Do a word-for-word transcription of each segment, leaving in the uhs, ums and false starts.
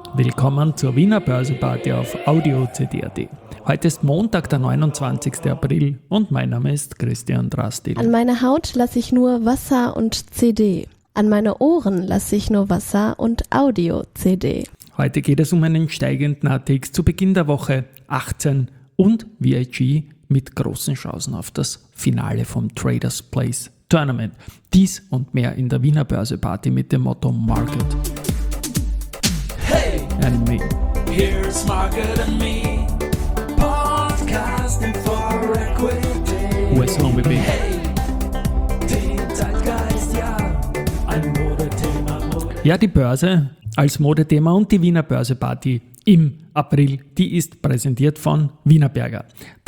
Willkommen zur Wiener Börseparty auf Audio C D punkt A T. Heute ist Montag, der neunundzwanzigster April und mein Name ist Christian Drastil. An meine Haut lasse ich nur Wasser und C D. An meine Ohren lasse ich nur Wasser und Audio-C D. Heute geht es um einen steigenden A T X zu Beginn der Woche achtzehn und V I G mit großen Chancen auf das Finale vom Traders Place Tournament. Dies und mehr in der Wiener Börseparty mit dem Motto Market Hey, and Me. here's Market and Me, podcasting for equity. U S Long B B. Hey, den Zeitgeist, ja, ein Modethema. Mode- Ja, die Börse als Modethema und die Wiener Börseparty im April, die ist präsentiert von Wienerberger.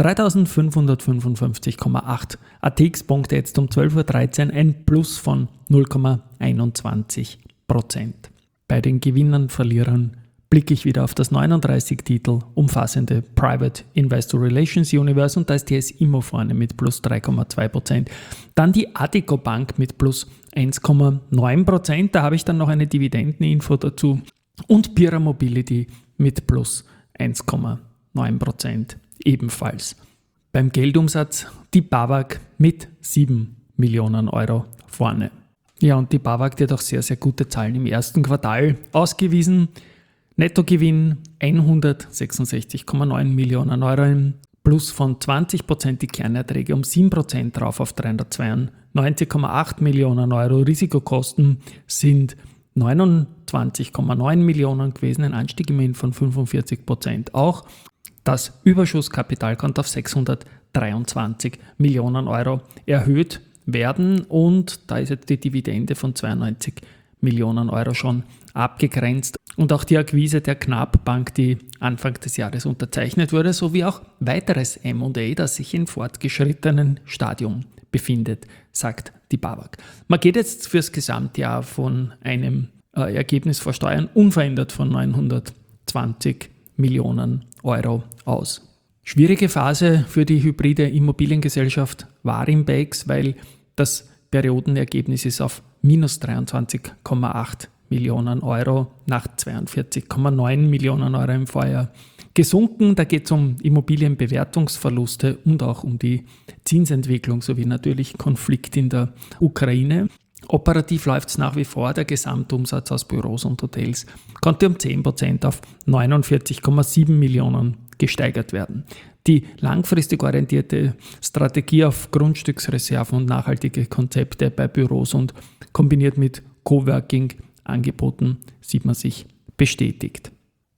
dreitausendfünfhundertfünfundfünfzig Komma acht A T X-Punkte jetzt um zwölf Uhr dreizehn, ein Plus von null Komma einundzwanzig Prozent. Bei den Gewinnern, Verlierern blicke ich wieder auf das neununddreißig Titel umfassende Private Investor Relations Universe und da ist die S I M O vorne mit plus drei Komma zwei Prozent. Dann die Addiko Bank mit plus eins Komma neun Prozent, da habe ich dann noch eine Dividendeninfo dazu und Pira Mobility mit plus eins Komma neun Prozent ebenfalls. Beim Geldumsatz die BAWAG mit sieben Millionen Euro vorne. Ja, und die BAWAG, die hat auch sehr, sehr gute Zahlen im ersten Quartal ausgewiesen. Nettogewinn hundertsechsundsechzig Komma neun Millionen Euro, ein Plus von zwanzig Prozent, die Kernerträge um sieben Prozent drauf auf dreihundertzweiundneunzig Komma acht Millionen Euro. Risikokosten sind neunundzwanzig Komma neun Millionen gewesen, ein Anstieg immerhin von fünfundvierzig Prozent. Auch das Überschusskapital konnte auf sechshundertdreiundzwanzig Millionen Euro erhöht werden und da ist jetzt die Dividende von zweiundneunzig Millionen Euro schon abgegrenzt und auch die Akquise der Knab Bank, die Anfang des Jahres unterzeichnet wurde, sowie auch weiteres M und A, das sich in fortgeschrittenen Stadium befindet, sagt die BAWAG. Man geht jetzt fürs Gesamtjahr von einem äh, Ergebnis vor Steuern unverändert von neunhundertzwanzig Millionen Euro aus. Schwierige Phase für die hybride Immobiliengesellschaft Warimbex, weil das Periodenergebnis ist auf minus dreiundzwanzig Komma acht Millionen Euro nach zweiundvierzig Komma neun Millionen Euro im Vorjahr gesunken. Da geht es um Immobilienbewertungsverluste und auch um die Zinsentwicklung sowie natürlich Konflikt in der Ukraine. Operativ läuft es nach wie vor. Der Gesamtumsatz aus Büros und Hotels konnte um zehn Prozent auf neunundvierzig Komma sieben Millionen gesteigert werden. Die langfristig orientierte Strategie auf Grundstücksreserven und nachhaltige Konzepte bei Büros und kombiniert mit Coworking-Angeboten sieht man sich bestätigt.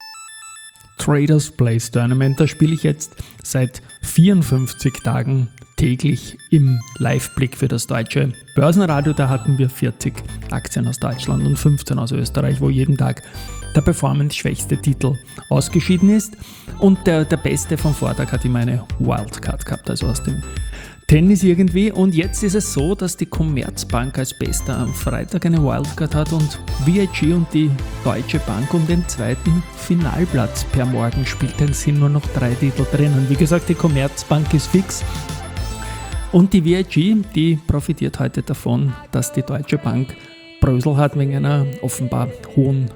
Traders Place Tournament, da spiele ich jetzt seit vierundfünfzig Tagen täglich im Live-Blick für das deutsche Börsenradio. Da hatten wir vierzig Aktien aus Deutschland und fünfzehn aus Österreich, wo jeden Tag der performance-schwächste Titel ausgeschieden ist. Und der, der beste vom Vortag hat immer eine Wildcard gehabt, also aus dem Tennis irgendwie. Und jetzt ist es so, dass die Commerzbank als Bester am Freitag eine Wildcard hat und V I G und die Deutsche Bank um den zweiten Finalplatz per Morgen spielt. Es sind nur noch drei Titel drinnen. Wie gesagt, die Commerzbank ist fix. Und die V I G, die profitiert heute davon, dass die Deutsche Bank Brösel hat wegen einer offenbar hohen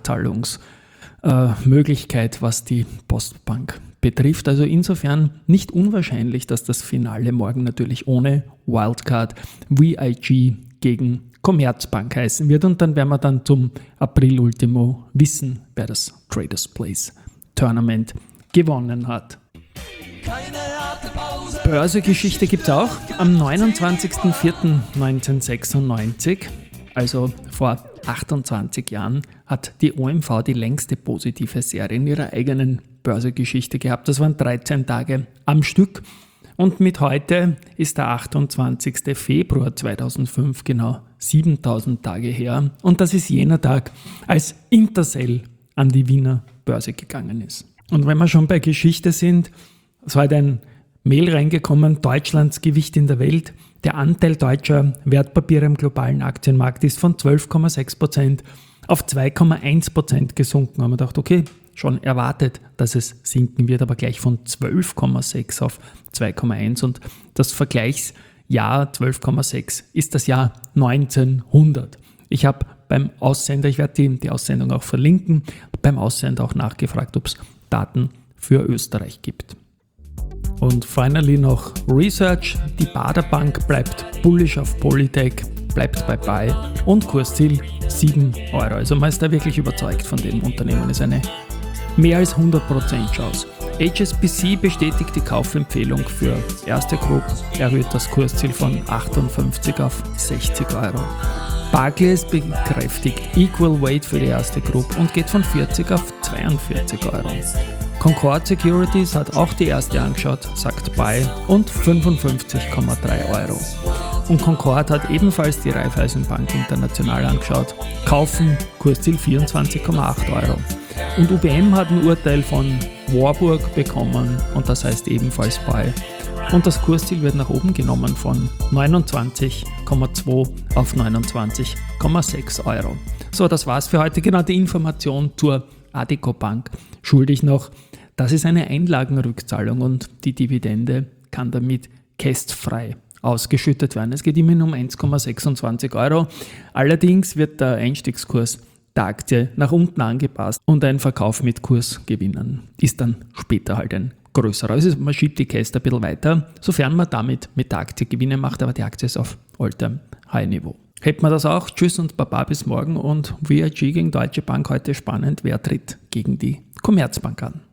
Nachzahlungsmöglichkeit, äh, was die Postbank betrifft. Also insofern nicht unwahrscheinlich, dass das Finale morgen natürlich ohne Wildcard V I G gegen Commerzbank heißen wird. Und dann werden wir dann zum April-Ultimo wissen, wer das Traders Place Tournament gewonnen hat. Keine harte Pause. Börsegeschichte gibt es auch. Am neunundzwanzigster vierter neunzehnhundertsechsundneunzig, also vor achtundzwanzig Jahren, hat die O M V die längste positive Serie in ihrer eigenen Börsegeschichte gehabt. Das waren dreizehn Tage am Stück. Und mit heute ist der achtundzwanzigster Februar zweitausendfünf, genau siebentausend Tage her. Und das ist jener Tag, als Intercell an die Wiener Börse gegangen ist. Und wenn wir schon bei Geschichte sind, es war halt ein Mail reingekommen, Deutschlands Gewicht in der Welt. Der Anteil deutscher Wertpapiere im globalen Aktienmarkt ist von zwölf Komma sechs Prozent auf zwei Komma eins Prozent gesunken. Da haben wir gedacht, okay, schon erwartet, dass es sinken wird, aber gleich von zwölf Komma sechs auf zwei Komma eins. Und das Vergleichsjahr zwölf Komma sechs ist das Jahr neunzehnhundert. Ich habe beim Aussender, ich werde die, die Aussendung auch verlinken, beim Aussender auch nachgefragt, ob es Daten für Österreich gibt. Und finally noch Research. Die Baader Bank bleibt bullish auf Polytech, bleibt bei Buy und Kursziel sieben Euro. Also man ist da wirklich überzeugt von dem Unternehmen. Das ist eine mehr als hundert Prozent Chance. H S B C bestätigt die Kaufempfehlung für Erste Group, erhöht das Kursziel von achtundfünfzig auf sechzig Euro. Barclays bekräftigt Equal Weight für die Erste Group und geht von vierzig auf zweiundvierzig Euro. Concord Securities hat auch die Erste angeschaut, sagt Buy und fünfundfünfzig Komma drei Euro. Und Concord hat ebenfalls die Raiffeisenbank International angeschaut, kaufen, Kursziel vierundzwanzig Komma acht Euro. Und U B M hat ein Urteil von Warburg bekommen und das heißt ebenfalls Buy. Und das Kursziel wird nach oben genommen von neunundzwanzig Komma zwei auf neunundzwanzig Komma sechs Euro. So, das war's für heute. Genau die Information zur Addiko Bank schuldig noch. Das ist eine Einlagenrückzahlung und die Dividende kann damit kästfrei ausgeschüttet werden. Es geht immerhin um eins Komma sechsundzwanzig Euro. Allerdings wird der Einstiegskurs der Aktie nach unten angepasst und ein Verkauf mit Kursgewinnen ist dann später halt ein größerer. Also man schiebt die Käste ein bisschen weiter, sofern man damit mit der Aktie Gewinne macht, aber die Aktie ist auf All-Time-High-Niveau. Hätten wir das auch. Tschüss und Baba bis morgen und V I G gegen Deutsche Bank heute spannend. Wer tritt gegen die Commerzbank an?